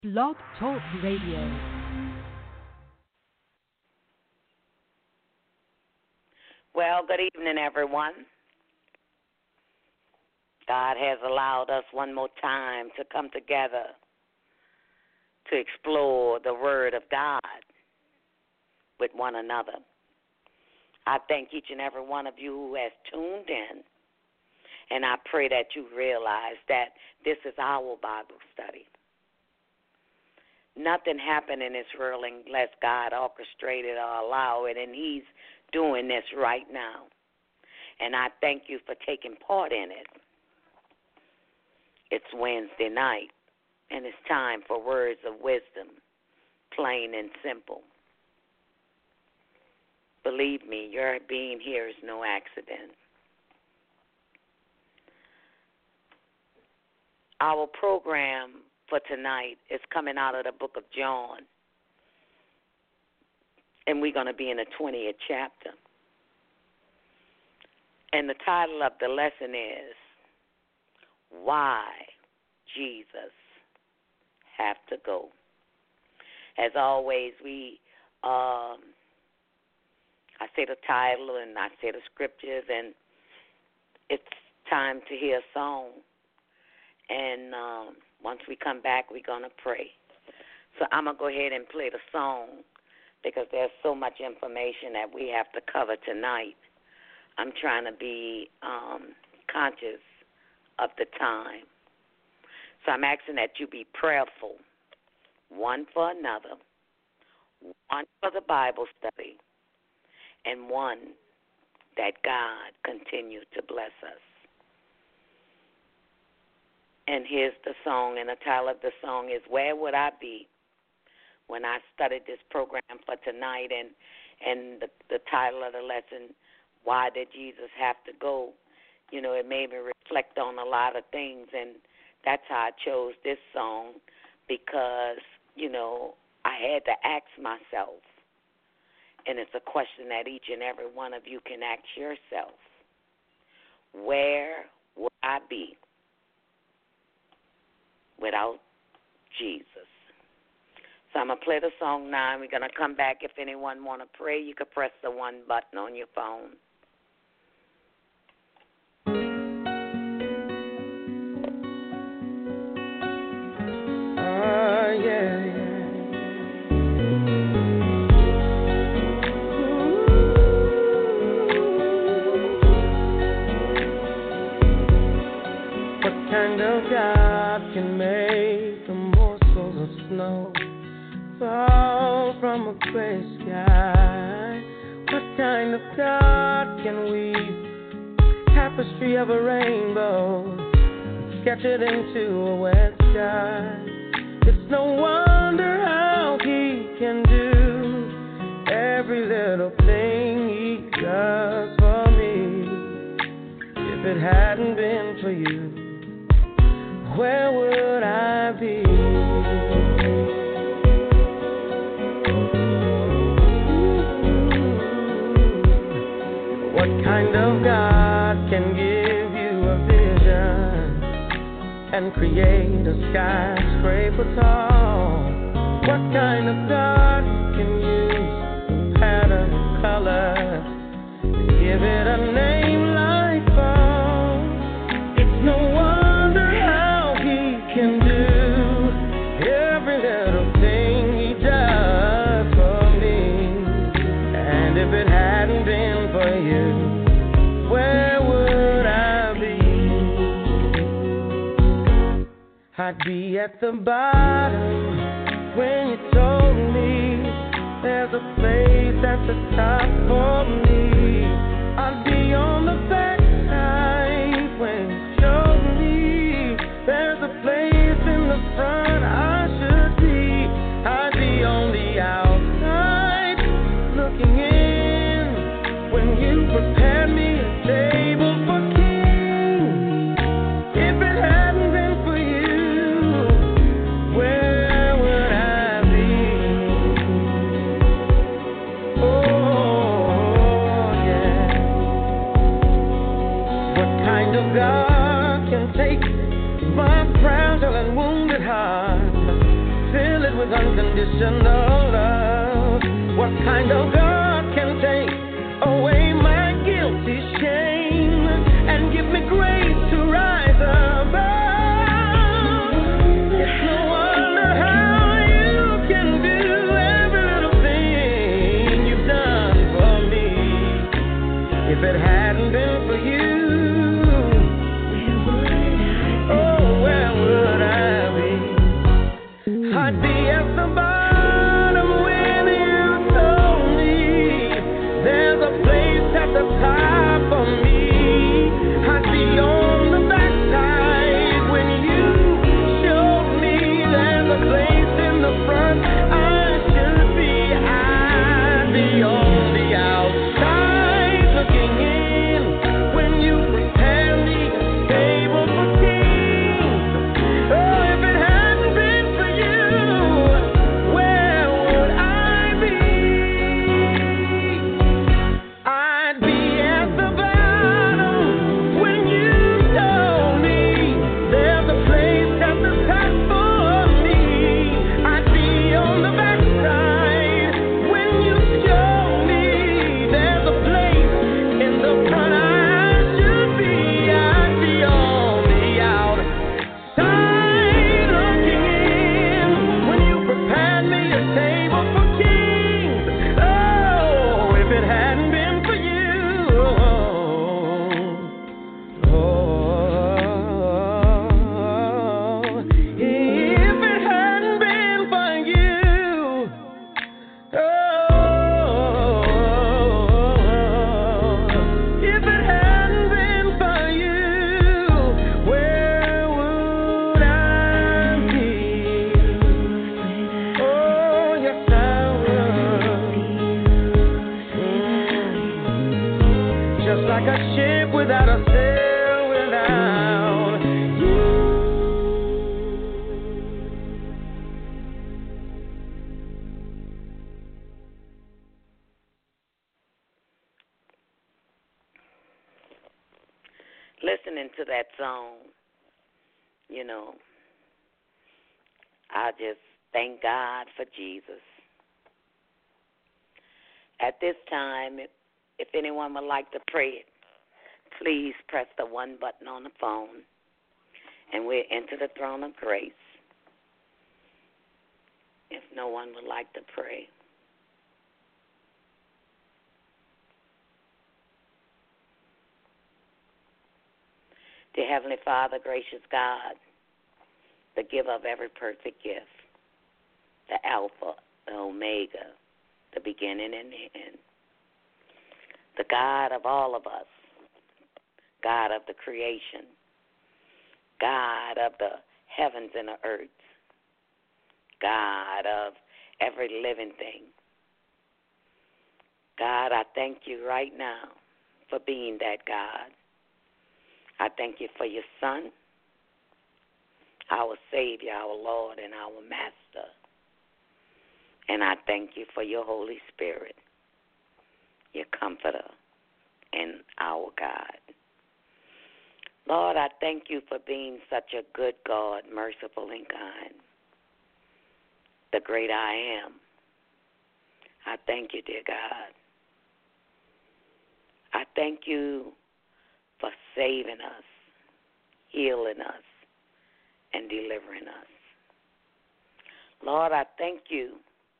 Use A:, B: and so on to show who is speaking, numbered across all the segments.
A: Blog Talk Radio.
B: Well, good evening, everyone. God has allowed us one more time to come together to explore the Word of God with one another. I thank each and every one of you who has tuned in, and I pray that you realize that this is our Bible study. Nothing happened in this world unless God orchestrated or allowed it, and He's doing this right now. And I thank you for taking part in it. It's Wednesday night, and it's time for words of wisdom, plain and simple. Believe me, your being here is no accident. Our program for tonight is coming out of the book of John, and we're going to be in the 20th chapter. And the title of the lesson is, Why Jesus Have to Go. As always, I say the title and I say the scriptures, and it's time to hear a song. And once we come back, we're going to pray. So I'm going to go ahead and play the song because there's so much information that we have to cover tonight. I'm trying to be conscious of the time. So I'm asking that you be prayerful, one for another, one for the Bible study, and one that God continue to bless us. And here's the song, and the title of the song is Where Would I Be? When I studied this program for tonight, and the title of the lesson, Why Did Jesus Have to Go? You know, it made me reflect on a lot of things, and that's how I chose this song because, you know, I had to ask myself, and it's a question that each and every one of you can ask yourself. Where would I be without Jesus? So I'm going to play the song now, and we're going to come back. If anyone want to pray, you can press the one button on your phone.
C: God can make the morsels of snow fall from a gray sky. What kind of God can weave tapestry of a rainbow, sketch it into a wet sky? It's no wonder how He can do every little thing He does for me. If it hadn't been for You, where would I be? What kind of God can give you a vision and create a skyscraper tall? What kind of God can use pattern, color, to give it a name like fall? It's no wonder can do every little thing He does for me. And if it hadn't been for You, where would I be? I'd be at the bottom when You told me there's a place at the top for me. I'd be on the backside when You showed me there's a place in the front I should be. I'd be on the outside looking in when You prepared me a table for kings. If it hadn't been for You, where would I be? Oh, with unconditional love. What kind of God can take away my guilty shame and give me grace to rise above? It's no wonder how you can do every little thing you've done for me. If it hadn't been for you, I'd be at the bottom when you told me there's a place at the top for me. I'd be on the backside when you showed me there's a place in the front I should be. I'd be on the outside looking in when you prepare me a table for kings. Oh, if it hadn't been for you, where would I be? I'd be at the bottom when you told me there's a place at the top for me. I'd be on the backside when you showed me there's a place in the front I should be. I'd be on the outside looking in when you prepared me a table for kings. Oh, if it hadn't been for you, if it hadn't been for you, if it hadn't been for you, where would I be? Oh, yes, I would. Just like a ship without a sail, without you.
B: Listening to that song, you know, I just thank God for Jesus. At this time, if anyone would like to pray, please press the one button on the phone, and we'll enter the throne of grace. If no one would like to pray. Dear Heavenly Father, gracious God, the giver of every perfect gift, the Alpha, the Omega, the beginning and the end, the God of all of us, God of the creation, God of the heavens and the earth, God of every living thing. God, I thank you right now for being that God. I thank you for your Son, our Savior, our Lord, and our Master. And I thank you for your Holy Spirit, your Comforter, and our God. Lord, I thank you for being such a good God, merciful and kind, the great I am. I thank you, dear God. I thank you for saving us, healing us, and delivering us. Lord, I thank you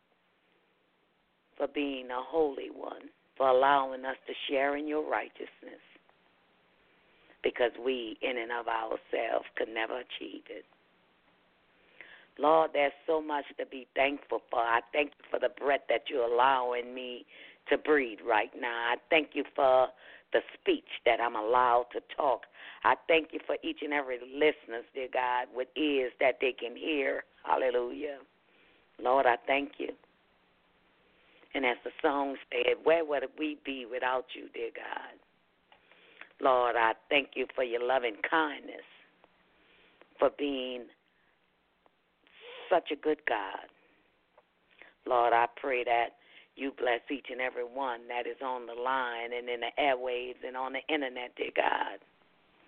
B: for being a holy one, for allowing us to share in your righteousness, because we, in and of ourselves, could never achieve it. Lord, there's so much to be thankful for. I thank you for the breath that you're allowing me to breathe right now. I thank you for the speech that I'm allowed to talk. I thank you for each and every listener, dear God, with ears that they can hear. Hallelujah. Lord, I thank you. And as the song said, where would we be without you, dear God? Lord, I thank you for your loving kindness, for being such a good God. Lord, I pray that you bless each and every one that is on the line and in the airwaves and on the internet, dear God.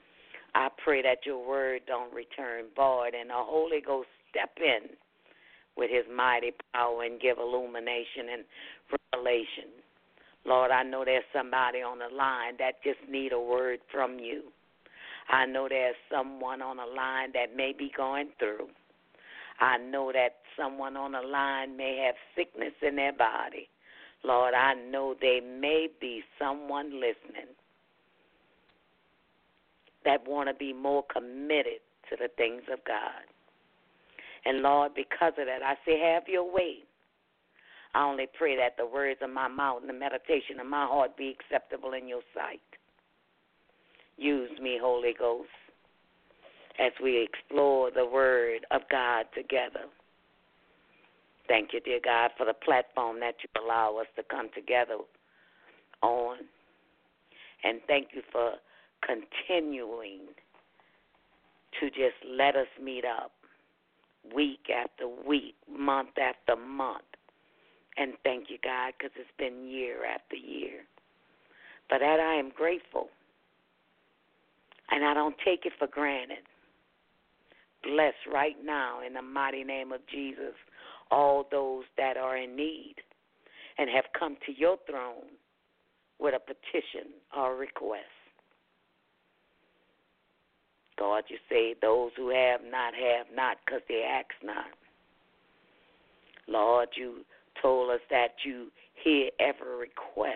B: I pray that your word don't return void and the Holy Ghost step in with his mighty power and give illumination and revelation. Lord, I know there's somebody on the line that just need a word from you. I know there's someone on the line that may be going through. I know that someone on the line may have sickness in their body. Lord, I know there may be someone listening that want to be more committed to the things of God. And, Lord, because of that, I say, have your way. I only pray that the words of my mouth and the meditation of my heart be acceptable in your sight. Use me, Holy Ghost, as we explore the word of God together. Thank you, dear God, for the platform that you allow us to come together on. And thank you for continuing to just let us meet up week after week, month after month. And thank you, God, because it's been year after year. For that I am grateful, and I don't take it for granted. Bless right now in the mighty name of Jesus all those that are in need and have come to your throne with a petition or request. God, you say those who have not, because they ask not. Lord, you told us that you hear every request,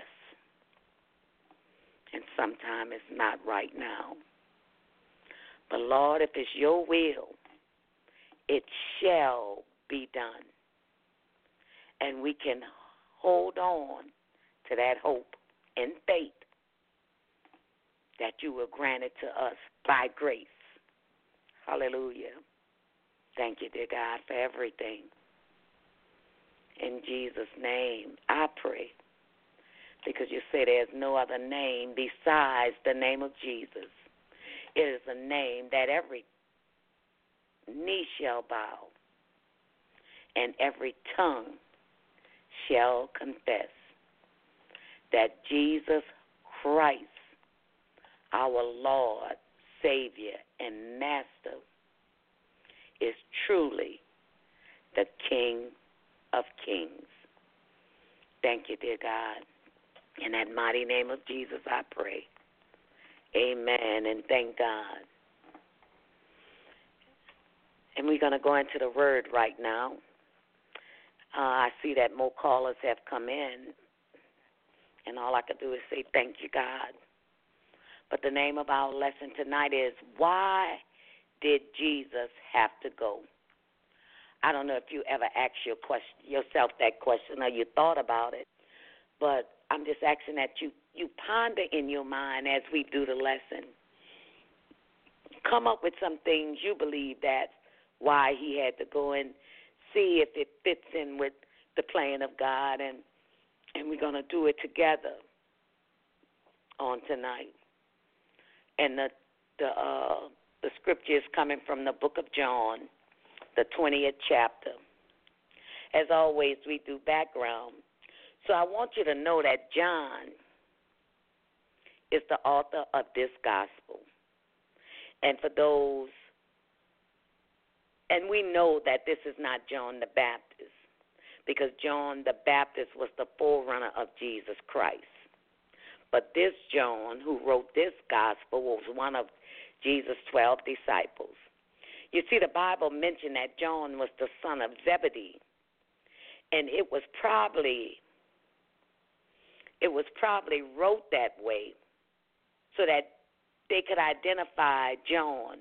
B: and sometimes it's not right now. But, Lord, if it's your will, it shall be done. And we can hold on to that hope in faith that you will grant it to us by grace. Hallelujah. Thank you, dear God, for everything. In Jesus' name, I pray, because you say there's no other name besides the name of Jesus. It is a name that every knee shall bow and every tongue shall confess that Jesus Christ, our Lord, Savior, and Master, is truly the King of Kings. Thank you, dear God. In that mighty name of Jesus, I pray. Amen, and thank God. And we're going to go into the word right now. I see that more callers have come in, and all I can do is say thank you, God. But the name of our lesson tonight is, why did Jesus have to go? I don't know if you ever asked yourself that question or you thought about it, but I'm just asking that you ponder in your mind as we do the lesson. Come up with some things you believe that's why he had to go, and see if it fits in with the plan of God, and we're going to do it together on tonight. And the scripture is coming from the book of John, the 20th chapter. As always, we do background. So I want you to know that John is the author of this gospel. And for those, and we know that this is not John the Baptist, because John the Baptist was the forerunner of Jesus Christ. But this John, who wrote this gospel, was one of Jesus' 12 disciples. You see, the Bible mentioned that John was the son of Zebedee, and it was probably wrote that way so that they could identify John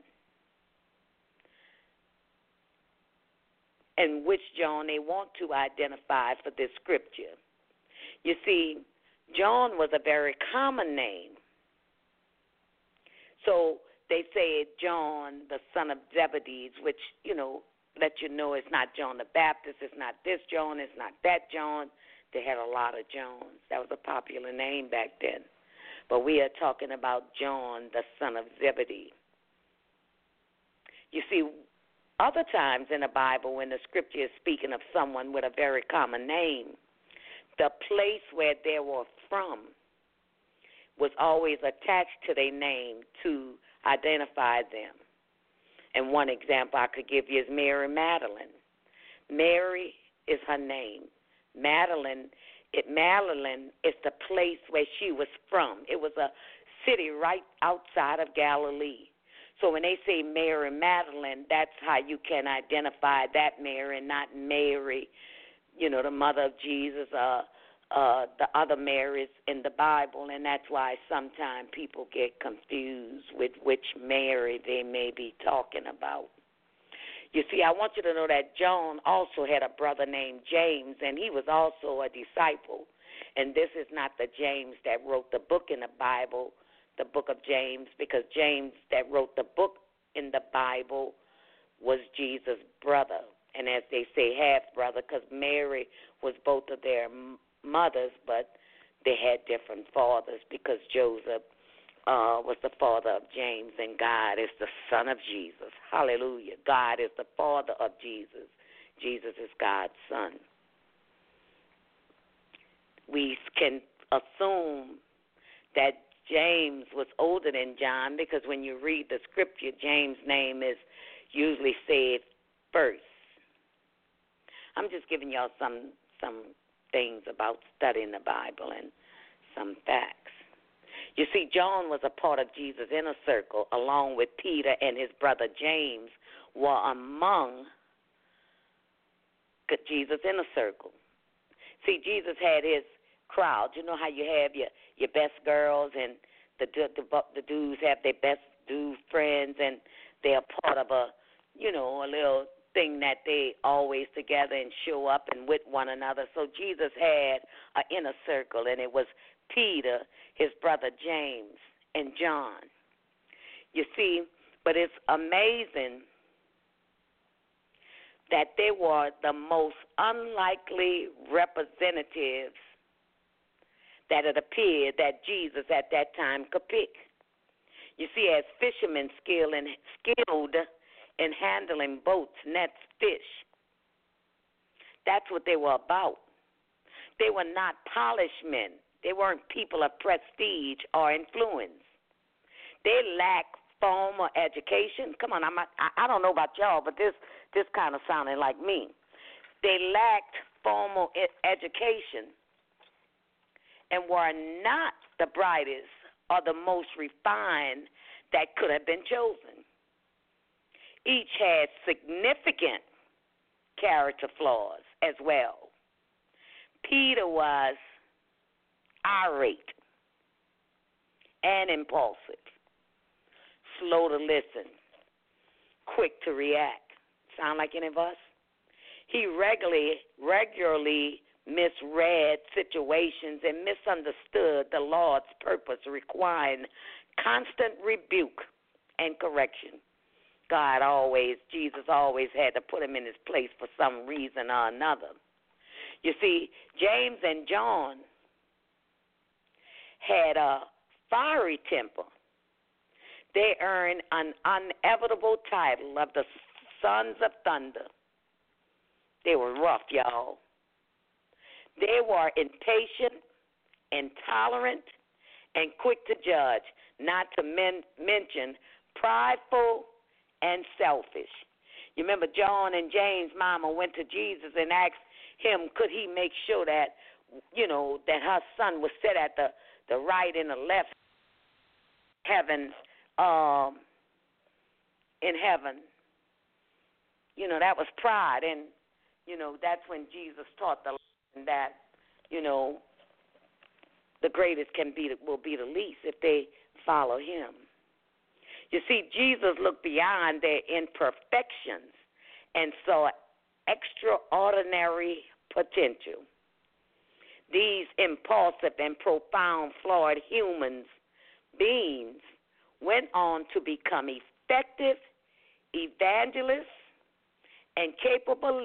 B: and which John they want to identify for this scripture. You see, John was a very common name. So they say John, the son of Zebedee, which, let you know it's not John the Baptist, it's not this John, it's not that John. They had a lot of Johns. That was a popular name back then. But we are talking about John, the son of Zebedee. You see, other times in the Bible when the scripture is speaking of someone with a very common name, the place where they were from was always attached to their name to identify them. And one example I could give you is Mary Magdalene. Mary is her name. Madeline is the place where she was from. It was a city right outside of Galilee. So when they say Mary Magdalene, that's how you can identify that Mary, not Mary, the mother of Jesus, the other Marys in the Bible, and that's why sometimes people get confused with which Mary they may be talking about. You see, I want you to know that John also had a brother named James, and he was also a disciple. And this is not the James that wrote the book in the Bible, the book of James, because James that wrote the book in the Bible was Jesus' brother. And as they say, half-brother, because Mary was both of their mothers, but they had different fathers because Joseph was the father of James, and God is the son of Jesus. Hallelujah. God is the father of Jesus. Jesus is God's son. We can assume that James was older than John because when you read the scripture, James' name is usually said first. I'm just giving y'all some things about studying the Bible and some facts. You see, John was a part of Jesus' inner circle, along with Peter and his brother James were among Jesus' inner circle. See, Jesus had his crowd. You know how you have your best girls and the dudes have their best dude friends, and they're part of a little thing that they always together and show up and with one another. So Jesus had an inner circle, and it was Peter, his brother James, and John. You see, but it's amazing that they were the most unlikely representatives that it appeared that Jesus at that time could pick. You see, as fishermen skilled in handling boats, nets, fish, that's what they were about. They were not polished men. They weren't people of prestige or influence. They lacked formal education. Come on, I don't know about y'all, but this kind of sounded like me. They lacked formal education and were not the brightest or the most refined that could have been chosen. Each had significant character flaws as well. Peter was irate and impulsive, slow to listen, quick to react. Sound like any of us? He regularly misread situations and misunderstood the Lord's purpose, requiring constant rebuke and correction. Jesus always had to put him in his place for some reason or another. You see, James and John had a fiery temper. They earned an inevitable title of the Sons of Thunder. They were rough, y'all. They were impatient, intolerant, and quick to judge, not to mention prideful and selfish. You remember John and James' mama went to Jesus and asked him, could he make sure that, that her son was set at the right and the left heaven, in heaven. That was pride. And, that's when Jesus taught the lesson that, the greatest will be the least if they follow him. You see, Jesus looked beyond their imperfections and saw extraordinary potential. These impulsive and profound, flawed beings went on to become effective evangelists and capable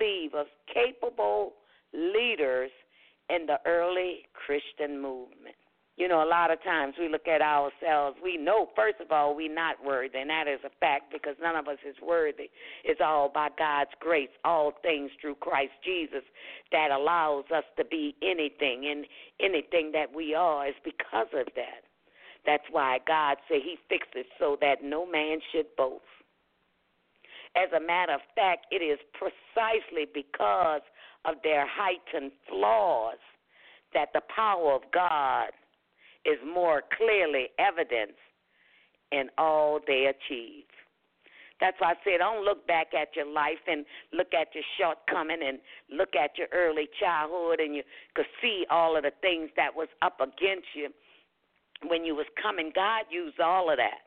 B: leaders in the early Christian movement. A lot of times we look at ourselves, we know, first of all, we're not worthy, and that is a fact because none of us is worthy. It's all by God's grace, all things through Christ Jesus that allows us to be anything, and anything that we are is because of that. That's why God said he fixed it so that no man should boast. As a matter of fact, it is precisely because of their heightened flaws that the power of God is more clearly evident in all they achieve. That's why I said, don't look back at your life and look at your shortcoming and look at your early childhood, and you could see all of the things that was up against you when you was coming. God used all of that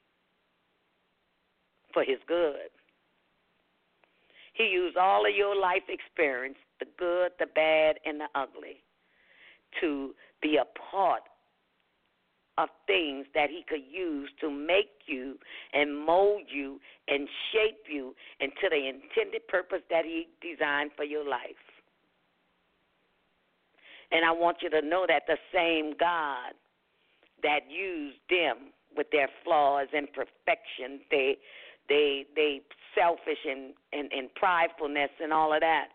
B: for his good. He used all of your life experience, the good, the bad, and the ugly, to be a part of things that he could use to make you and mold you and shape you into the intended purpose that he designed for your life. And I want you to know that the same God that used them with their flaws and imperfections, they selfish and pridefulness and all of that,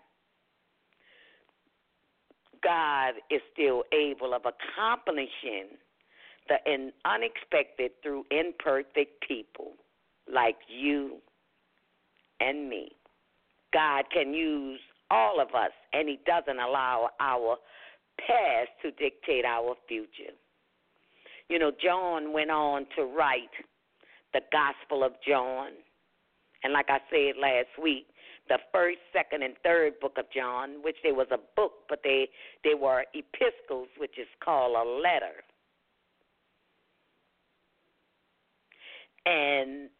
B: God is still able of accomplishing the unexpected through imperfect people like you and me. God can use all of us, and he doesn't allow our past to dictate our future. You know, John went on to write the Gospel of John. And like I said last week, the first, second, and third book of John, which there was a book, but they were epistles, which is called a letter. And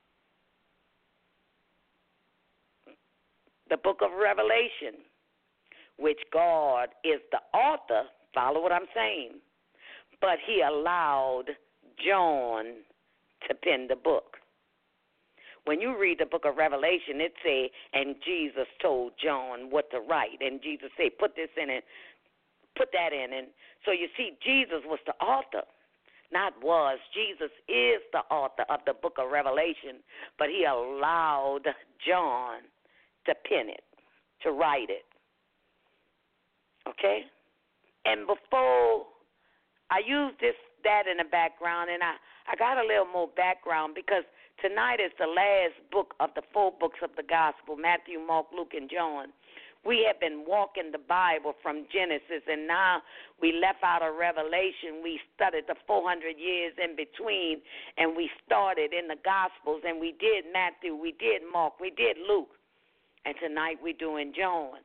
B: the book of Revelation, which God is the author, follow what I'm saying, but he allowed John to pen the book. When you read the book of Revelation, it say, and Jesus told John what to write, and Jesus said, put this in and put that in. And so you see, Jesus was the author. Jesus is the author of the book of Revelation, but he allowed John to pen it, to write it. Okay? And before I use that in the background, and I got a little more background because tonight is the last book of the 4 books of the gospel, Matthew, Mark, Luke, and John. We have been walking the Bible from Genesis, and now we left out of Revelation. We studied the 400 years in between, and we started in the Gospels, and we did Matthew, we did Mark, we did Luke, and tonight we're doing John.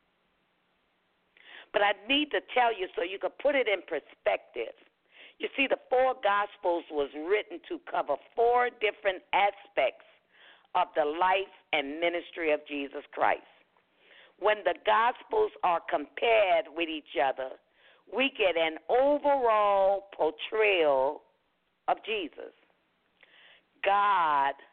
B: But I need to tell you so you can put it in perspective. You see, the 4 Gospels was written to cover 4 different aspects of the life and ministry of Jesus Christ. When the Gospels are compared with each other, we get an overall portrayal of Jesus. God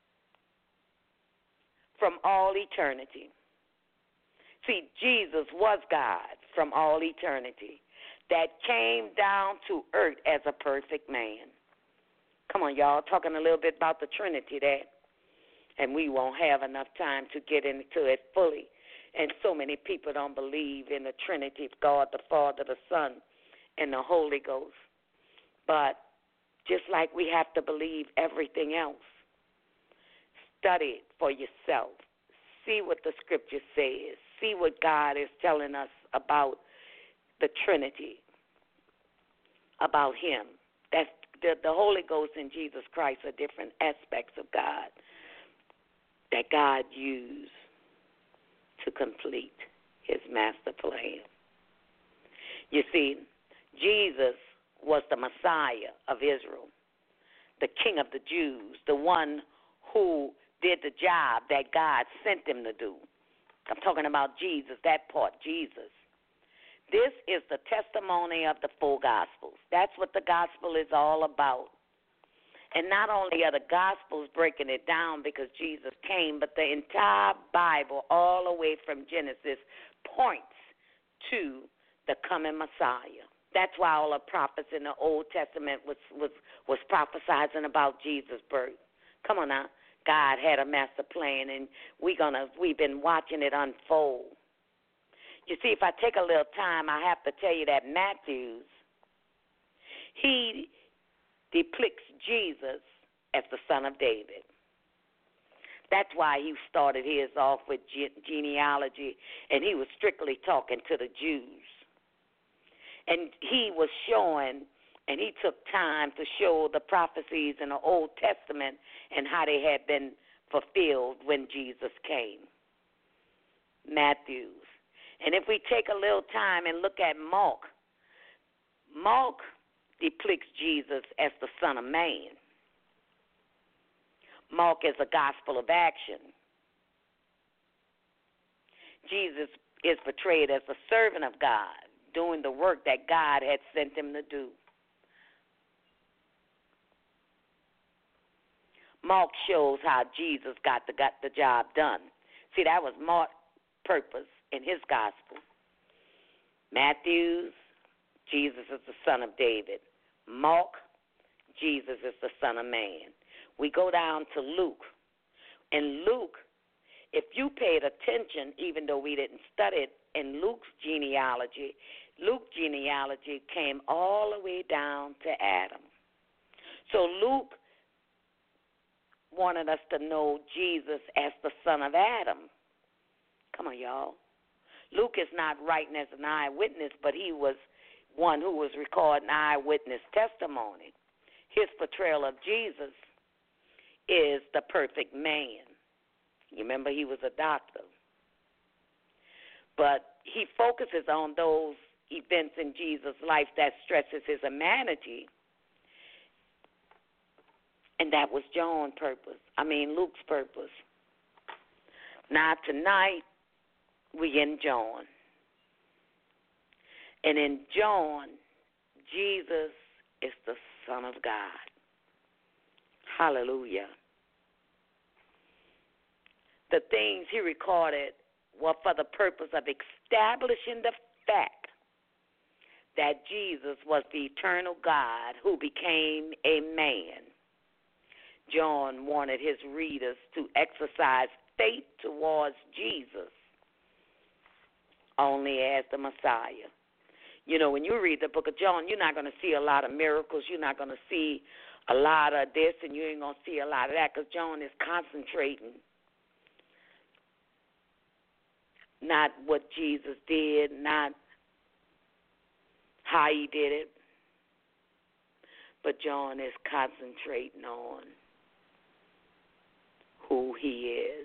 B: from all eternity. See, Jesus was God from all eternity that came down to earth as a perfect man. Come on, y'all, talking a little bit about the Trinity there, and we won't have enough time to get into it fully. And so many people don't believe in the Trinity of God, the Father, the Son, and the Holy Ghost. But just like we have to believe everything else, study it for yourself. See what the Scripture says. See what God is telling us about the Trinity, about him. That's the Holy Ghost and Jesus Christ are different aspects of God that God used to complete his master plan. You see, Jesus was the Messiah of Israel, the King of the Jews, the one who did the job that God sent him to do. I'm talking about Jesus, that part, Jesus. This is the testimony of the 4 Gospels. That's what the gospel is all about. And not only are the Gospels breaking it down because Jesus came, but the entire Bible, all the way from Genesis, points to the coming Messiah. That's why all the prophets in the Old Testament was prophesizing about Jesus' birth. Come on now. God had a master plan, and we've been watching it unfold. You see, if I take a little time, I have to tell you that Matthew, he depicts Jesus as the son of David. That's why he started his off with genealogy, and he was strictly talking to the Jews. And he was showing, and he took time to show the prophecies in the Old Testament and how they had been fulfilled when Jesus came. Matthew. And if we take a little time and look at Mark, Mark depicts Jesus as the Son of Man. Mark is a gospel of action. Jesus is portrayed as a servant of God, doing the work that God had sent him to do. Mark shows how Jesus got the job done. See, that was Mark's purpose in his gospel. Matthew, Jesus is the Son of David. Mark, Jesus is the Son of Man. We go down to Luke. In Luke, if you paid attention, even though we didn't study it in Luke's genealogy came all the way down to Adam. So Luke wanted us to know Jesus as the son of Adam. Come on, y'all. Luke is not writing as an eyewitness, but he was one who was recording eyewitness testimony. His portrayal of Jesus is the perfect man. You remember he was a doctor. But he focuses on those events in Jesus' life that stresses his humanity. And that was Luke's purpose. Now tonight, we in John. And in John, Jesus is the Son of God. Hallelujah. The things he recorded were for the purpose of establishing the fact that Jesus was the eternal God who became a man. John wanted his readers to exercise faith towards Jesus only as the Messiah. You know, when you read the book of John, you're not going to see a lot of miracles. You're not going to see a lot of this, and you ain't going to see a lot of that, because John is concentrating not what Jesus did, not how he did it, but John is concentrating on who he is.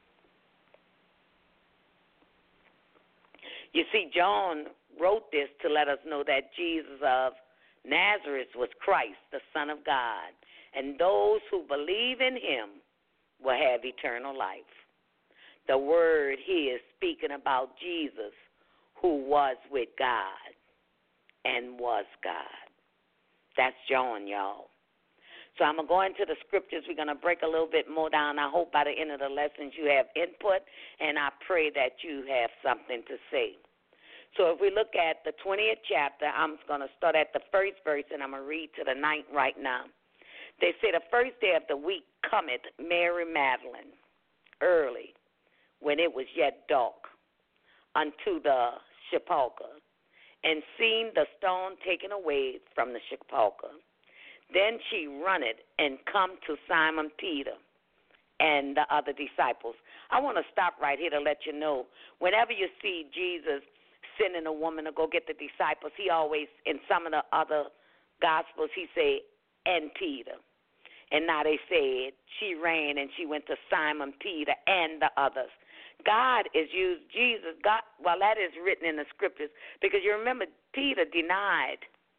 B: You see, John wrote this to let us know that Jesus of Nazareth was Christ, the Son of God, and those who believe in him will have eternal life. The word here is speaking about Jesus, who was with God and was God. That's John, y'all. So I'm going to go into the scriptures. We're going to break a little bit more down. I hope by the end of the lessons you have input, and I pray that you have something to say. So if we look at the 20th chapter, I'm going to start at the first verse, and I'm going to read to the 9th right now. They say, the first day of the week cometh Mary Magdalene early, when it was yet dark, unto the sepulchre, and seeing the stone taken away from the sepulchre. Then she runneth and come to Simon Peter and the other disciples. I want to stop right here to let you know, whenever you see Jesus sending a woman to go get the disciples, he always, in some of the other gospels, he say, and Peter. And now they said she ran and she went to Simon Peter and the others. God is used, Jesus, God, well, that is written in the scriptures, because you remember Peter denied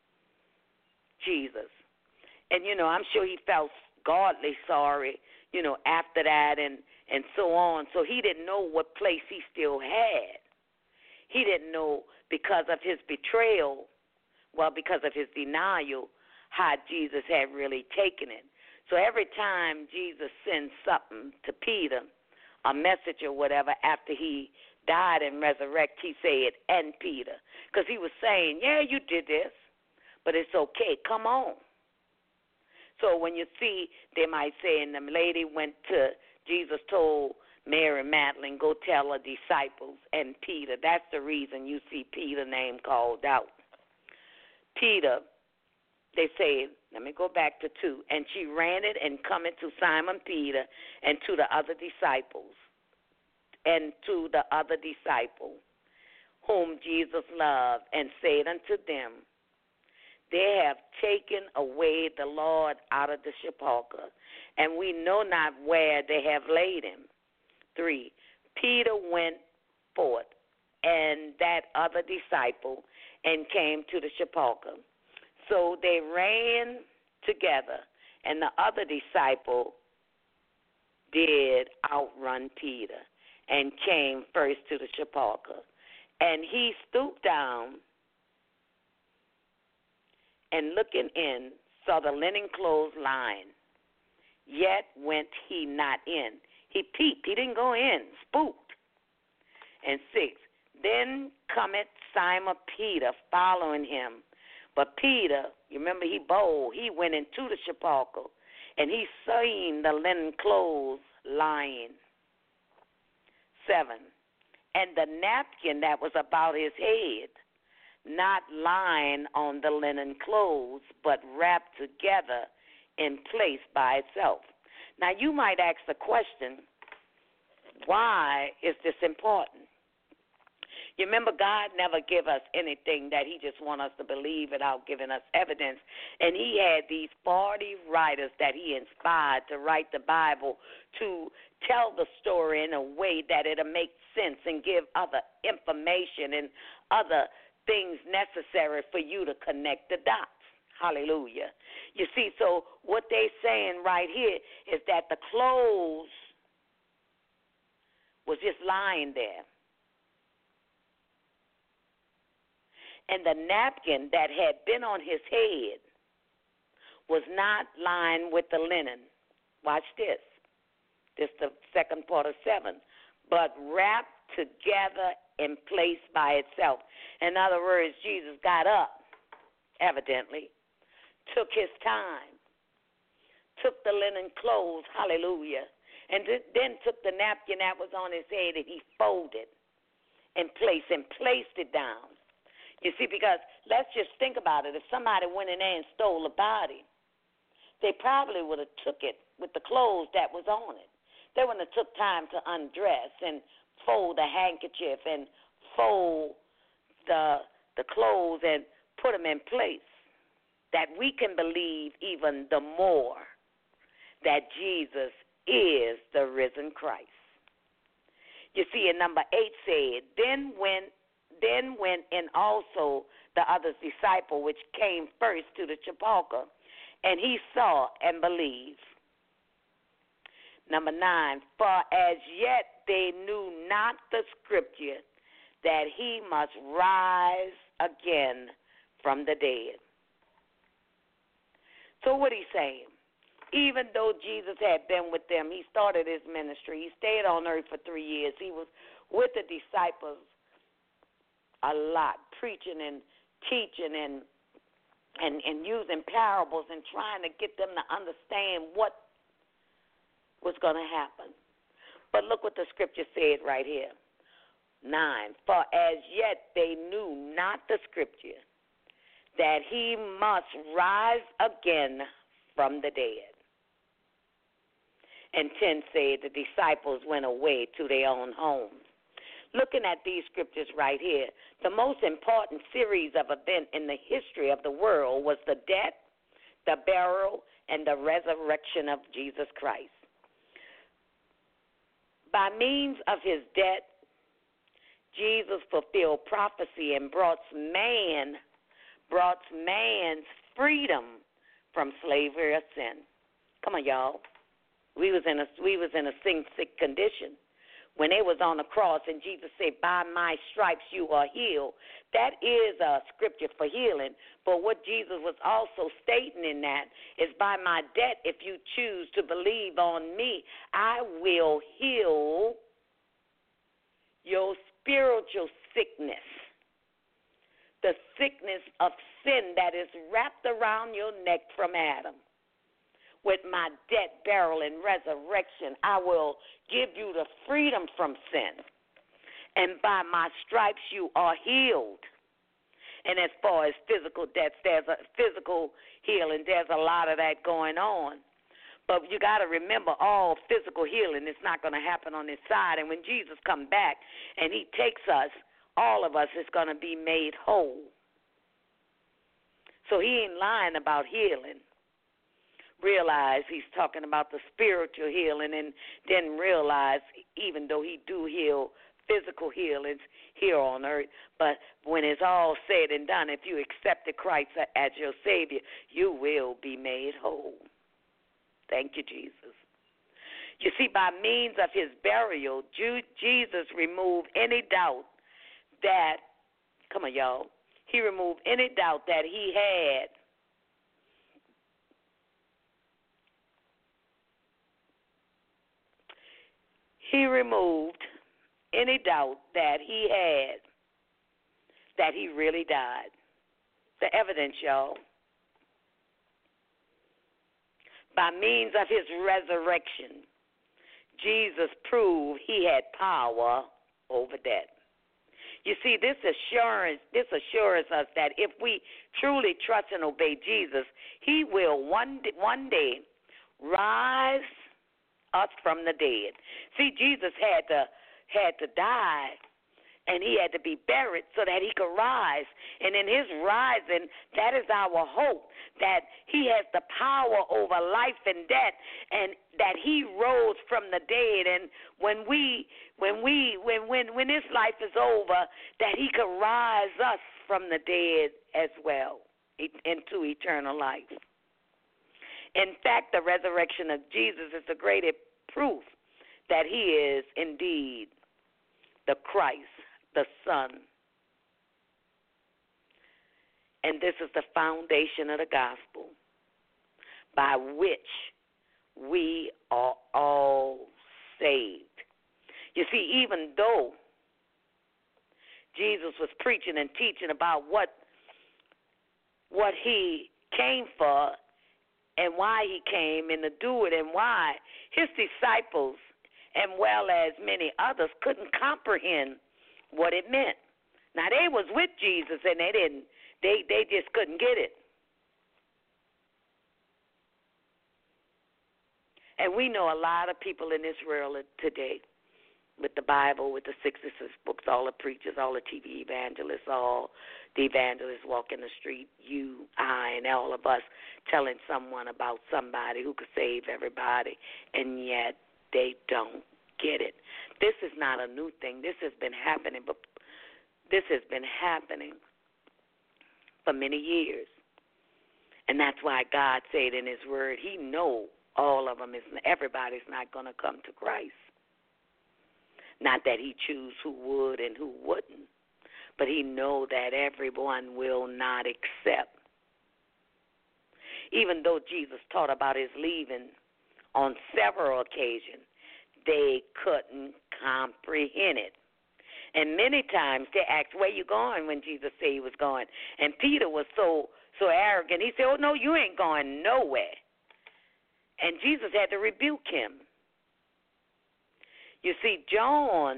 B: Jesus. And, you know, I'm sure he felt godly sorry, you know, after that and so on. So he didn't know what place he still had. He didn't know, because of his betrayal, well, because of his denial, how Jesus had really taken it. So every time Jesus sends something to Peter, a message or whatever, after he died and resurrected, he said, and Peter. Because he was saying, yeah, you did this, but it's okay, come on. So when you see, they might say, and the lady went to, Jesus told Mary Magdalene, go tell her disciples and Peter. That's the reason you see Peter's name called out. Peter, they say, Let me go back to 2. And she ran it and come into Simon Peter and to the other disciples, whom Jesus loved, and said unto them, they have taken away the Lord out of the sepulchre, and we know not where they have laid him. 3. Peter went forth, and that other disciple, and came to the sepulchre. So they ran together, and the other disciple did outrun Peter, and came first to the sepulchre. And he stooped down, and looking in, saw the linen clothes lying. Yet went he not in. He peeped. He didn't go in. Spooked. And 6. Then cometh Simon Peter following him. But Peter, you remember he bold, he went into the sepulchre, and he seen the linen clothes lying. 7. And the napkin that was about his head, not lying on the linen clothes, but wrapped together in place by itself. Now you might ask the question, why is this important? You remember, God never give us anything that he just want us to believe without giving us evidence. And he had these 40 writers that he inspired to write the Bible to tell the story in a way that it'll make sense and give other information and other things necessary for you to connect the dots. Hallelujah. You see, so what they saying right here is that the clothes was just lying there. And the napkin that had been on his head was not lying with the linen. Watch this. This is the second part of 7. But wrapped together in place by itself. In other words, Jesus got up, evidently, took his time, took the linen clothes, hallelujah, and then took the napkin that was on his head and he folded in place and placed it down. You see, because let's just think about it. If somebody went in there and stole a body, they probably would have took it with the clothes that was on it. They wouldn't have took time to undress and fold the handkerchief and fold the clothes and put them in place. That we can believe even the more that Jesus is the risen Christ. You see, in number 8 said, Then went in also the other disciple, which came first to the sepulchre, and he saw and believed. Number 9, for as yet they knew not the scripture that he must rise again from the dead. So what he's saying, even though Jesus had been with them, he started his ministry. He stayed on earth for 3 years. He was with the disciples a lot, preaching and teaching and using parables and trying to get them to understand what was going to happen. But look what the scripture said right here. 9, for as yet they knew not the scripture that he must rise again from the dead. And 10 said the disciples went away to their own homes. Looking at these scriptures right here, the most important series of events in the history of the world was the death, the burial, and the resurrection of Jesus Christ. By means of his death, Jesus fulfilled prophecy and brought man's freedom from slavery of sin. Come on, y'all. We was in a sin-sick condition when they was on the cross, and Jesus said, by my stripes you are healed. That is a scripture for healing. But what Jesus was also stating in that is, by my death, if you choose to believe on me, I will heal your spiritual sickness, the sickness of sin that is wrapped around your neck from Adam. With my death, burial, and resurrection, I will give you the freedom from sin. And by my stripes, you are healed. And as far as physical deaths, there's a physical healing. There's a lot of that going on. But you got to remember, all physical healing is not going to happen on this side. And when Jesus comes back and he takes us, all of us is going to be made whole. So he ain't lying about healing. Realize he's talking about the spiritual healing, and then realize even though he do heal physical healings here on earth, but when it's all said and done, if you accepted Christ as your Savior, you will be made whole. Thank you, Jesus. You see, by means of his burial, Jesus removed any doubt that, come on, y'all, he removed any doubt that he had that he really died. The evidence, y'all. By means of his resurrection, Jesus proved he had power over death. You see, this assures us that if we truly trust and obey Jesus, he will one day rise us from the dead. See, Jesus had to die, and he had to be buried so that he could rise. And in his rising, that is our hope, that he has the power over life and death, and that he rose from the dead. And when this life is over, that he could rise us from the dead as well into eternal life. In fact, the resurrection of Jesus is the greatest proof that he is indeed the Christ, the Son. And this is the foundation of the gospel by which we are all saved. You see, even though Jesus was preaching and teaching about what he came for and why he came and to do it and why, his disciples, and well as many others, couldn't comprehend what it meant. Now, they was with Jesus, and they just couldn't get it. And we know a lot of people in this world today with the Bible, with the 66 books, all the preachers, all the TV evangelists, all the evangelists walking the street, you, I, and all of us telling someone about somebody who could save everybody, and yet they don't get it. This is not a new thing. This has been happening, but this has been happening for many years. And that's why God said in his word, he know all of them, everybody's not going to come to Christ. Not that he choose who would and who wouldn't, but he know that everyone will not accept. Even though Jesus taught about his leaving on several occasions, they couldn't comprehend it. And many times they asked, where you going, when Jesus said he was going? And Peter was so arrogant. He said, oh, no, you ain't going nowhere. And Jesus had to rebuke him. You see, John,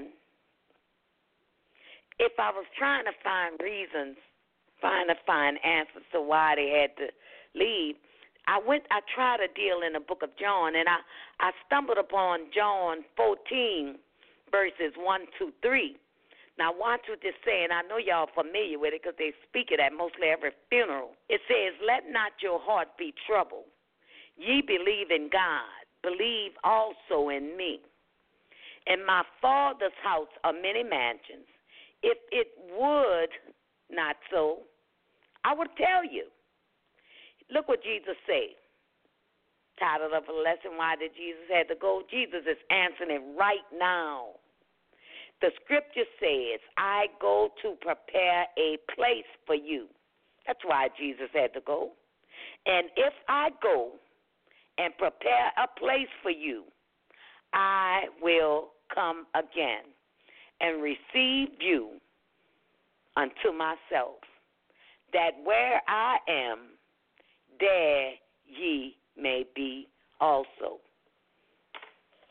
B: if I was trying to find reasons, find answers to why they had to leave, I tried to deal in the book of John, and I stumbled upon John 14, verses 1 to 3. Now, watch what this saying. I know y'all familiar with it because they speak it at mostly every funeral. It says, let not your heart be troubled. Ye believe in God. Believe also in me. In my Father's house are many mansions. If it would not so, I would tell you. Look what Jesus said. Title of the lesson, why did Jesus have to go? Jesus is answering it right now. The scripture says, I go to prepare a place for you. That's why Jesus had to go. And if I go and prepare a place for you, I will come again and receive you unto myself, that where I am, there ye may be also.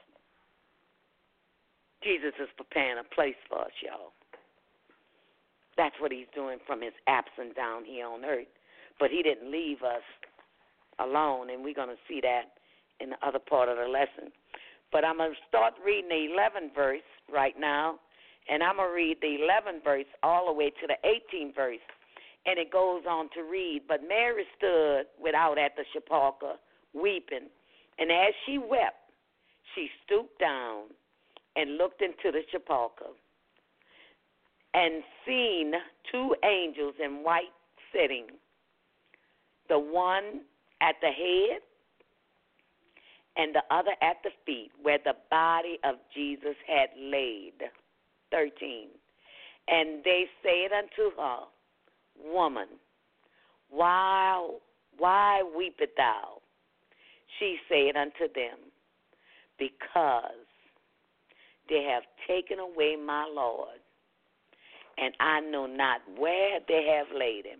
B: Jesus is preparing a place for us, y'all. That's what he's doing from his absence down here on earth. But he didn't leave us alone, and we're going to see that in the other part of the lesson. But I'm going to start reading the 11th verse right now, and I'm going to read the 11th verse all the way to the 18th verse. And it goes on to read, but Mary stood without at the sepulchre, weeping. And as she wept, she stooped down and looked into the sepulchre, and seen two angels in white sitting, the one at the head and the other at the feet, where the body of Jesus had laid. 13. And they said unto her, Woman, why weepest thou? She said unto them, Because they have taken away my Lord, and I know not where they have laid him.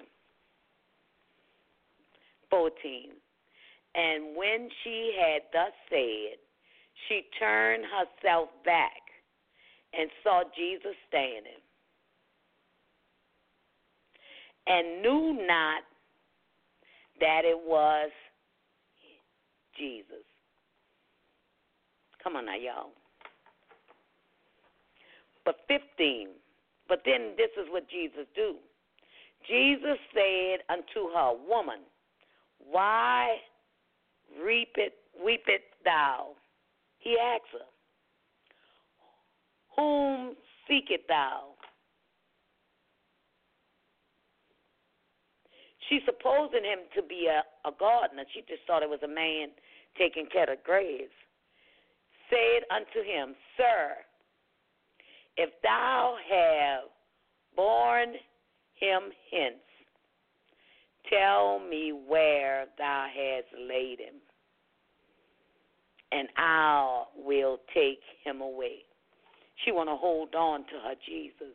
B: 14. And when she had thus said, she turned herself back and saw Jesus standing, and knew not that it was Jesus. Come on now, y'all. But 15. But then this is what Jesus do. Jesus said unto her, Woman, why weepest thou? He asked her, Whom seekest thou? She supposing him to be a gardener. She just thought it was a man taking care of graves. Said unto him, Sir, if thou have borne him hence, tell me where thou hast laid him, and I will take him away. She want to hold on to her Jesus.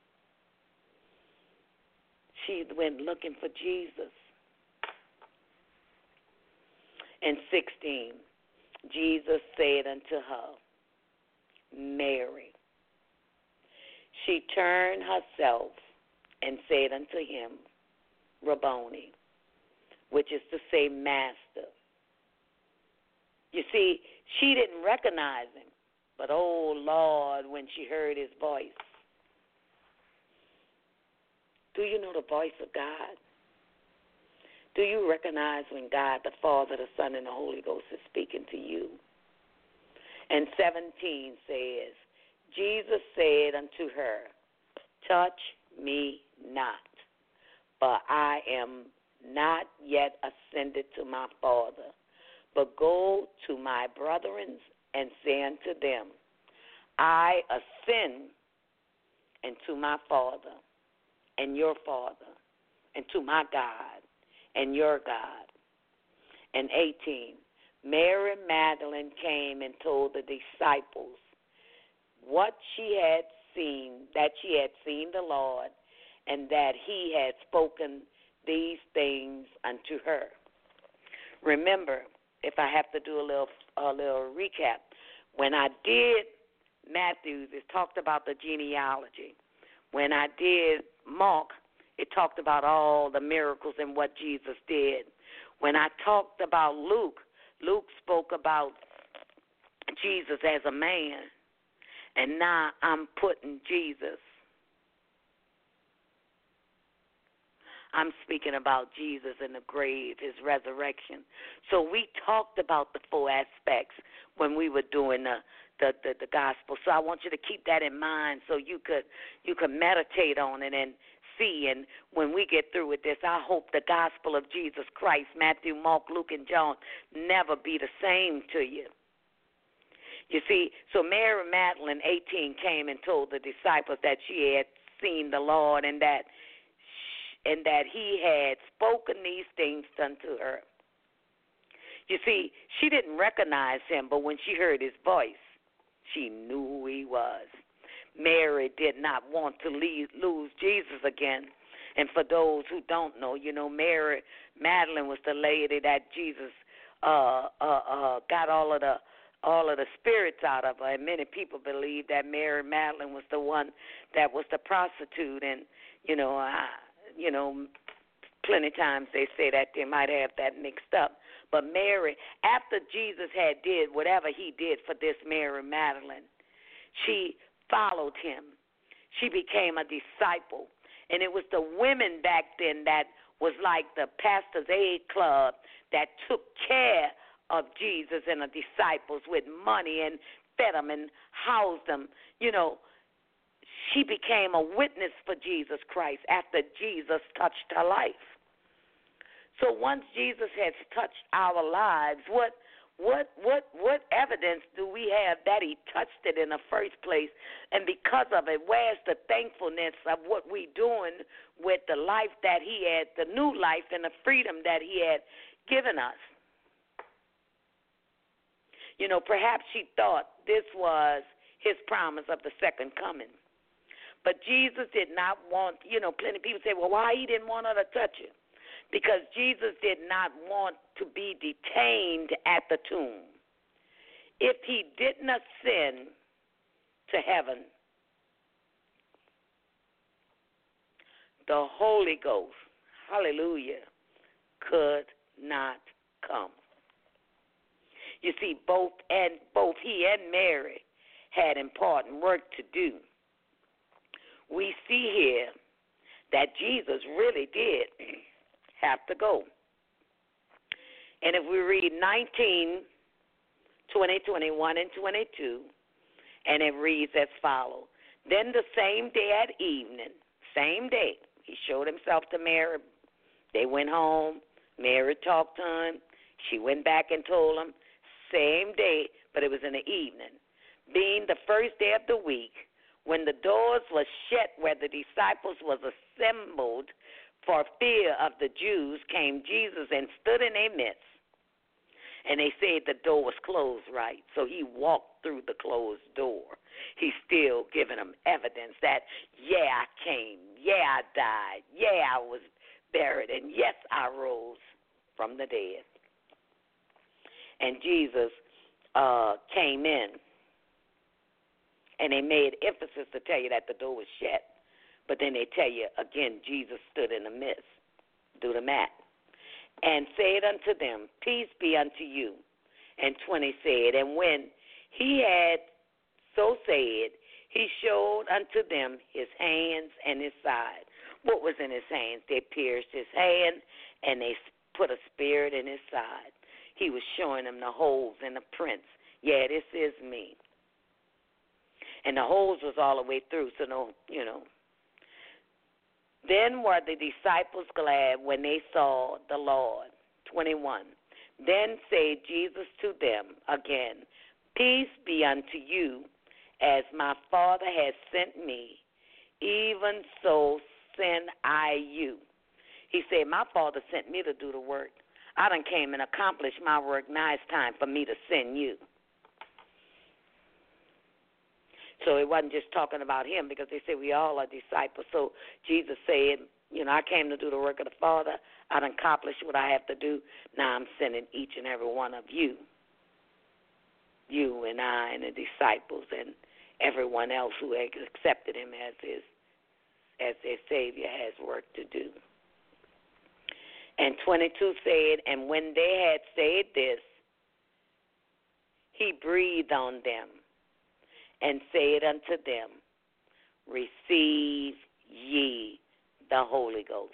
B: She went looking for Jesus. And 16, Jesus said unto her, Mary. She turned herself and said unto him, Rabboni, which is to say, Master. You see, she didn't recognize him, but oh Lord, when she heard his voice. Do you know the voice of God? Do you recognize when God, the Father, the Son, and the Holy Ghost is speaking to you? And 17 says, Jesus said unto her, Touch me not, for I am not yet ascended to my Father, but go to my brethren and say unto them, I ascend into my Father and your Father, and to my God and your God. And 18, Mary Magdalene came and told the disciples what she had seen, that she had seen the Lord, and that he had spoken these things unto her. Remember, if I have to do a little recap, when I did Matthew, it talked about the genealogy. When I did Mark, it talked about all the miracles and what Jesus did. When I talked about Luke, Luke spoke about Jesus as a man. And now I'm putting Jesus. I'm speaking about Jesus in the grave, his resurrection. So we talked about the four aspects when we were doing the gospel. So I want you to keep that in mind so you could meditate on it and see. And when we get through with this, I hope the gospel of Jesus Christ, Matthew, Mark, Luke, and John, never be the same to you. You see, so Mary Magdalene, 18, came and told the disciples that she had seen the Lord and that he had spoken these things unto her. You see, she didn't recognize him, but when she heard his voice, she knew who he was. Mary did not want to lose Jesus again. And for those who don't know, you know, Mary Magdalene was the lady that Jesus got all of the spirits out of her. And many people believe that Mary Magdalene was the one that was the prostitute. And You know, plenty times they say that they might have that mixed up. But Mary, after Jesus had did whatever he did for this Mary Magdalene, she followed him. She became a disciple. And it was the women back then that was like the pastor's aid club that took care of Jesus and the disciples with money and fed them and housed them. You know, she became a witness for Jesus Christ after Jesus touched her life. So once Jesus has touched our lives, what evidence do we have that he touched it in the first place? And because of it, where's the thankfulness of what we doing with the life that he had, the new life and the freedom that he had given us? You know, perhaps she thought this was his promise of the second coming. But Jesus did not want, you know, plenty of people say, well, why he didn't want her to touch it? Because Jesus did not want to be detained at the tomb. If he didn't ascend to heaven, the Holy Ghost, hallelujah, could not come. You see, both he and Mary had important work to do. We see here that Jesus really did have to go. And if we read 19, 20, 21, and 22, and it reads as follows. Then the same day at evening, same day, he showed himself to Mary. They went home. Mary talked to him. She went back and told him. Same day, but it was in the evening. Being the first day of the week, when the doors were shut where the disciples was assembled for fear of the Jews, came Jesus and stood in their midst. And they said the door was closed, right? So he walked through the closed door. He's still giving them evidence that, yeah, I came. Yeah, I died. Yeah, I was buried. And yes, I rose from the dead. And Jesus came in. And they made emphasis to tell you that the door was shut. But then they tell you, again, Jesus stood in the midst. Do the math. And said unto them, peace be unto you. And 20 said, and when he had so said, he showed unto them his hands and his side. What was in his hands? They pierced his hand, and they put a spear in his side. He was showing them the holes and the prints. Yeah, this is me. And the holes was all the way through, so no, you know. Then were the disciples glad when they saw the Lord. 21. Then said Jesus to them again, peace be unto you, as my Father has sent me, even so send I you. He said, my Father sent me to do the work. I done came and accomplished my work. Now it's time for me to send you. So it wasn't just talking about him, because they say we all are disciples. So Jesus said, you know, I came to do the work of the Father. I done accomplished what I have to do. Now I'm sending each and every one of you. You and I and the disciples and everyone else who has accepted him as their Savior has work to do. And 22 said, and when they had said this, he breathed on them and said unto them, receive ye the Holy Ghost.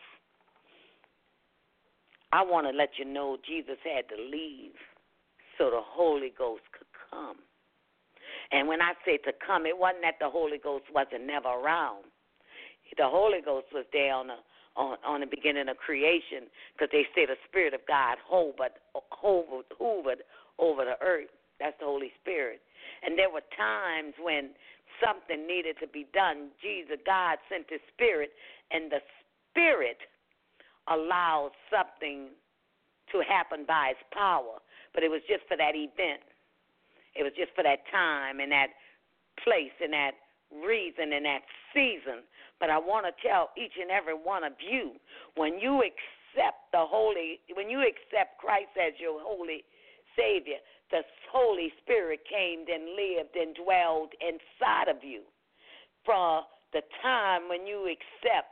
B: I want to let you know Jesus had to leave so the Holy Ghost could come. And when I say to come, it wasn't that the Holy Ghost wasn't never around. The Holy Ghost was there on the beginning of creation, because they say the Spirit of God hovered over the earth. That's the Holy Spirit. And there were times when something needed to be done. God sent his Spirit, and the Spirit allowed something to happen by his power. But it was just for that event. It was just for that time and that place and that reason and that season. But I want to tell each and every one of you, when you accept Christ as your holy Savior, the Holy Spirit came and lived and dwelled inside of you. For the time when you accept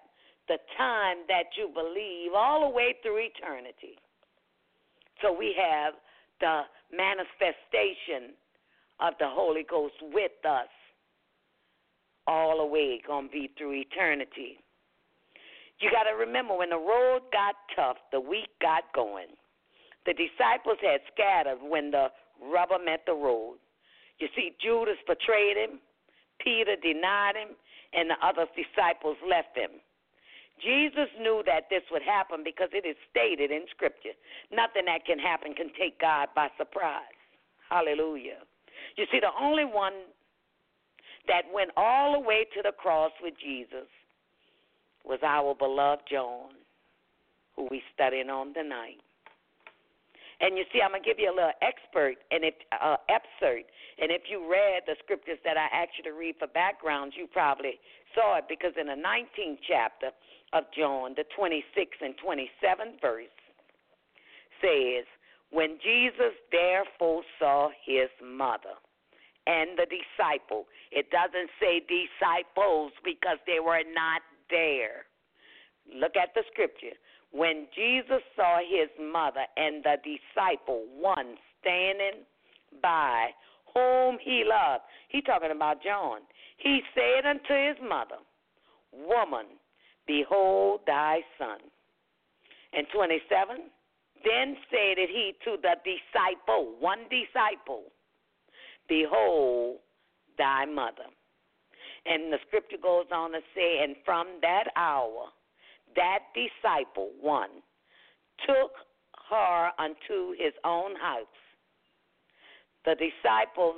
B: the time that you believe all the way through eternity. So we have the manifestation of the Holy Ghost with us all the way, going to be through eternity. You got to remember, when the road got tough, the week got going. The disciples had scattered when the rubber met the road. You see, Judas betrayed him, Peter denied him, and the other disciples left him. Jesus knew that this would happen because it is stated in Scripture. Nothing that can happen can take God by surprise. Hallelujah. You see, the only one that went all the way to the cross with Jesus was our beloved John, who we studying on tonight. And you see, I'm going to give you a little excerpt, and if you read the scriptures that I asked you to read for backgrounds, you probably saw it, because in the 19th chapter of John, the 26th and 27th verse says, when Jesus therefore saw his mother and the disciple, it doesn't say disciples because they were not there. Look at the scripture. When Jesus saw his mother and the disciple, one standing by, whom he loved. He's talking about John. He said unto his mother, woman, behold thy son. And 27, then said he to the disciple, one disciple, behold thy mother. And the scripture goes on to say, and from that hour, that disciple, one, took her unto his own house. The disciples,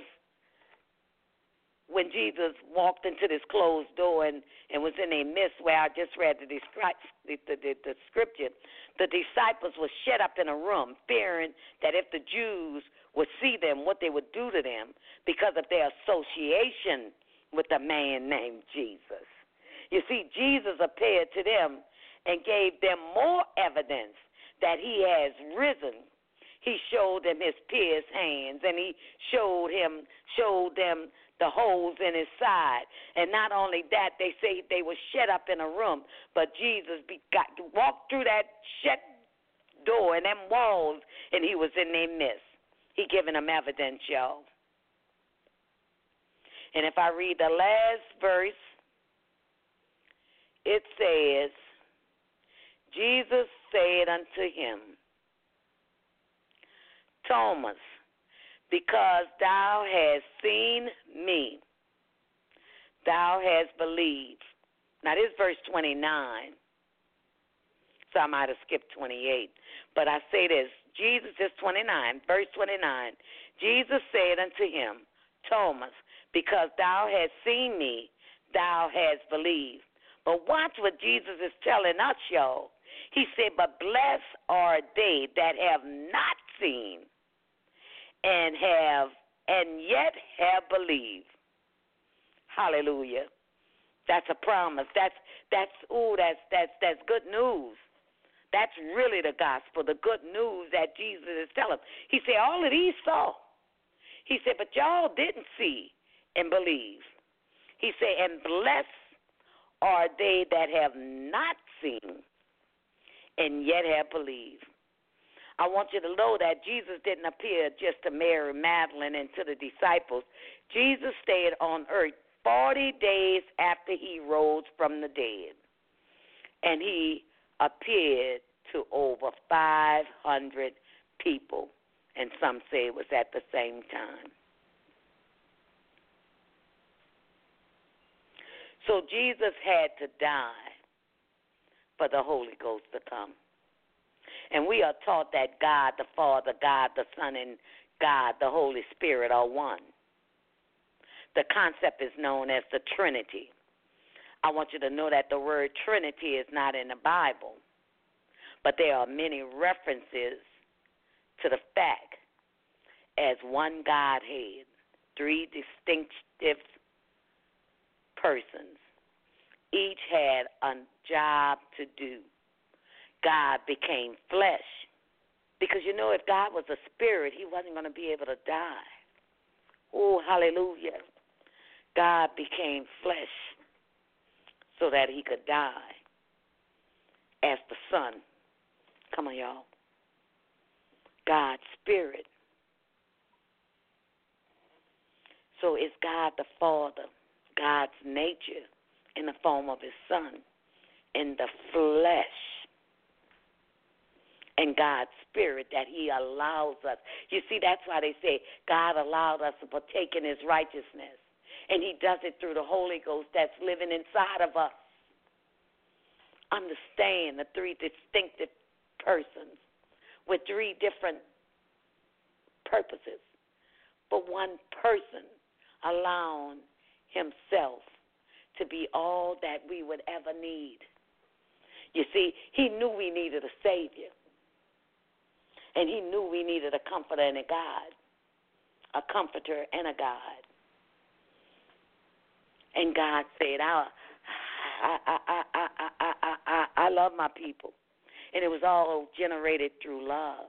B: when Jesus walked into this closed door and was in a midst where I just read the scripture, the disciples were shut up in a room, fearing that if the Jews would see them, what they would do to them because of their association with a man named Jesus. You see, Jesus appeared to them and gave them more evidence that he has risen. He showed them his pierced hands, and he showed them the holes in his side. And not only that, they say they were shut up in a room, but Jesus walked through that shut door and them walls, and he was in their midst. He giving them evidence, y'all. And if I read the last verse, it says, Jesus said unto him, Thomas, because thou hast seen me, thou hast believed. Now, this is verse 29, so I might have skipped 28. But I say this, Jesus is 29, verse 29. Jesus said unto him, Thomas, because thou hast seen me, thou hast believed. But watch what Jesus is telling us, y'all. He said, but blessed are they that have not seen and yet have believed. Hallelujah. That's a promise. That's good news. That's really the gospel, the good news that Jesus is telling. He said, all of these saw. He said, but y'all didn't see and believe. He said, and blessed are they that have not seen and yet have believed. I want you to know that Jesus didn't appear just to Mary Magdalene and to the disciples. Jesus stayed on earth 40 days after he rose from the dead. And he appeared to over 500 people. And some say it was at the same time. So Jesus had to die for the Holy Ghost to come. And we are taught that God the Father, God the Son, and God the Holy Spirit are one. The concept is known as the Trinity. I want you to know that the word Trinity is not in the Bible, but there are many references to the fact as one Godhead, three distinctive persons. Each had a job to do. God became flesh. Because, you know, if God was a spirit, he wasn't going to be able to die. Oh, hallelujah. God became flesh so that he could die. Son. Come on, y'all. God's Spirit. So it's God the Father, God's nature in the form of His Son, in the flesh, and God's Spirit that He allows us. You see, that's why they say God allowed us to partake in His righteousness, and He does it through the Holy Ghost that's living inside of us. Understand the three distinctive persons with three different purposes, but one person allowing Himself to be all that we would ever need. You see, He knew we needed a Savior, and He knew we needed a comforter and a God, a comforter and a God. And God said, I love my people. And it was all generated through love.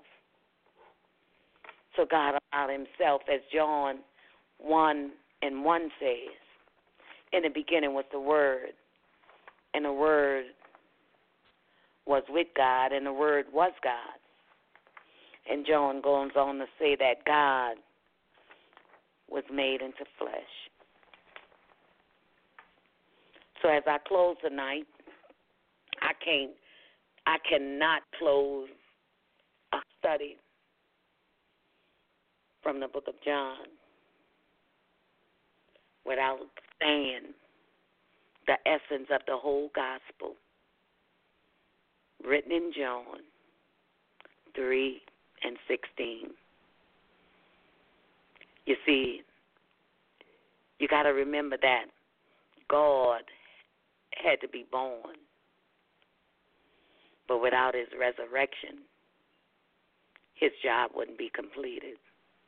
B: So God allowed Himself, as John 1:1 says, in the beginning was the Word, and the Word was with God, and the Word was God. And John goes on to say that God was made into flesh. So as I close tonight, I cannot close a study from the book of John without saying the essence of the whole gospel written in John 3:16. You see, you got to remember that God had to be born, but without His resurrection, His job wouldn't be completed.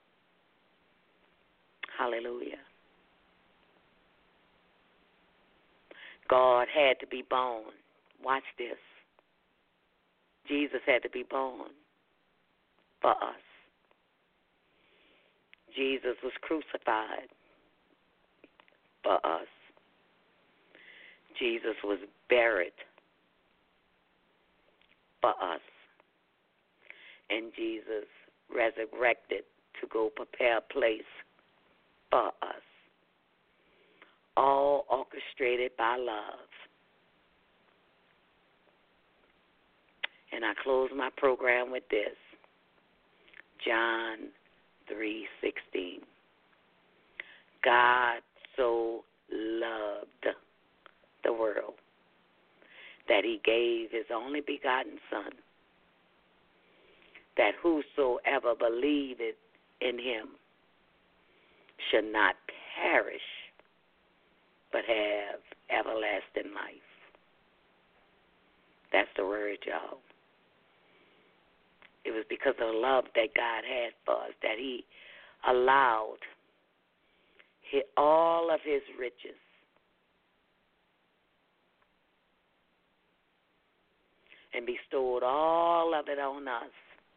B: Hallelujah. God had to be born. Watch this. Jesus had to be born for us. Jesus was crucified for us. Jesus was buried for us. And Jesus resurrected to go prepare a place for us. All orchestrated by love. And I close my program with this. John 3:16. God so loved the world that He gave His only begotten Son, that whosoever believeth in Him should not perish, but have everlasting life. That's the word, y'all. It was because of the love that God had for us that He allowed all of His riches and bestowed all of it on us.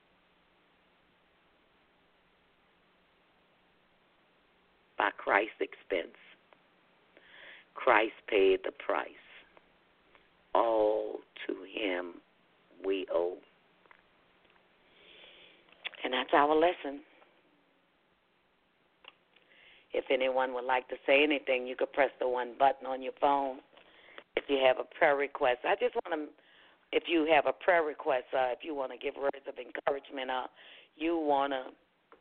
B: By Christ's expense. Christ paid the price. All to Him we owe. And that's our lesson. If anyone would like to say anything, you could press the one button on your phone. If you have a prayer request, I just want to, if you have a prayer request, if you want to give words of encouragement, you want to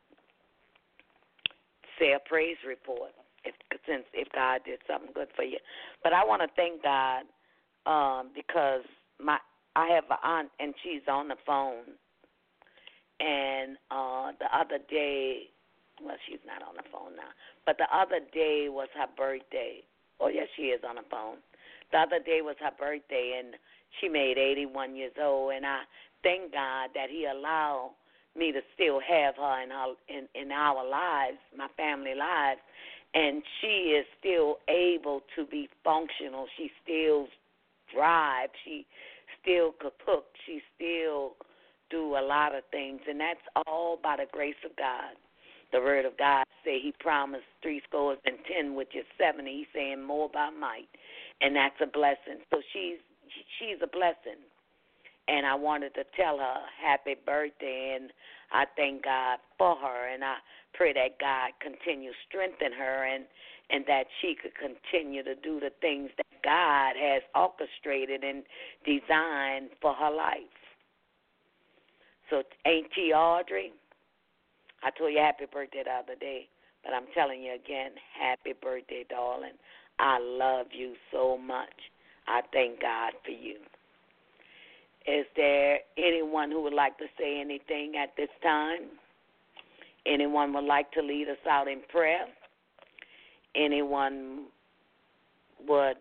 B: say a praise report, if God did something good for you. But I want to thank God because I have an aunt, and she's on the phone. And the other day, well, she's not on the phone now, but the other day was her birthday. Oh, yes, she is on the phone. The other day was her birthday, and she made 81 years old. And I thank God that He allowed me to still have her in our lives, my family lives. And she is still able to be functional. She still drives. She still could cook. She still do a lot of things, and that's all by the grace of God. The word of God say He promised 70, which is 70. He's saying more by might, and that's a blessing. So she's a blessing, And I wanted to tell her happy birthday, and I thank God for her, and I pray that God continue to strengthen her and that she could continue to do the things that God has orchestrated and designed for her life. So, Auntie Audrey, I told you happy birthday the other day, but I'm telling you again, happy birthday, darling. I love you so much. I thank God for you. Is there anyone who would like to say anything at this time? Anyone would like to lead us out in prayer? Anyone would,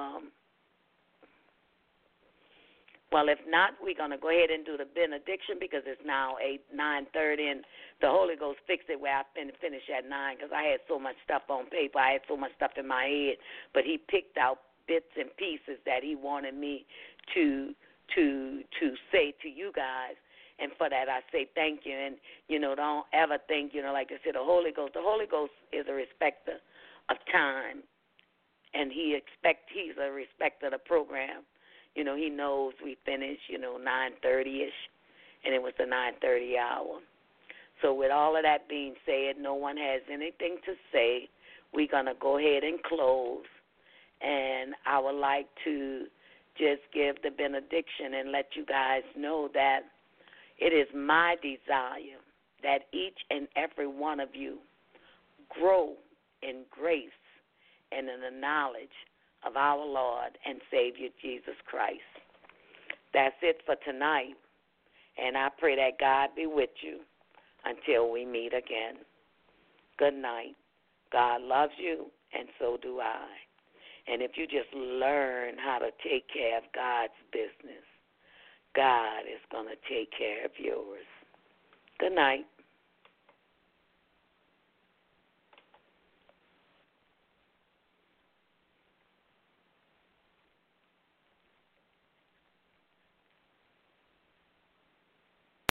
B: well, if not, we're going to go ahead and do the benediction because it's now 9:30, and the Holy Ghost fixed it where I finish at 9 because I had so much stuff on paper. I had so much stuff in my head, but he picked out bits and pieces that he wanted me to say to you guys. And for that, I say thank you. And, don't ever think, like I said, the Holy Ghost is a respecter of time. And he's a respecter of the program. He knows we finish, 9:30-ish, and it was the 9:30 hour. So with all of that being said, no one has anything to say. We're going to go ahead and close. And I would like to just give the benediction and let you guys know that it is my desire that each and every one of you grow in grace and in the knowledge of our Lord and Savior Jesus Christ. That's it for tonight, and I pray that God be with you until we meet again. Good night. God loves you, and so do I. And if you just learn how to take care of God's business, God is going to take care of yours. Good night.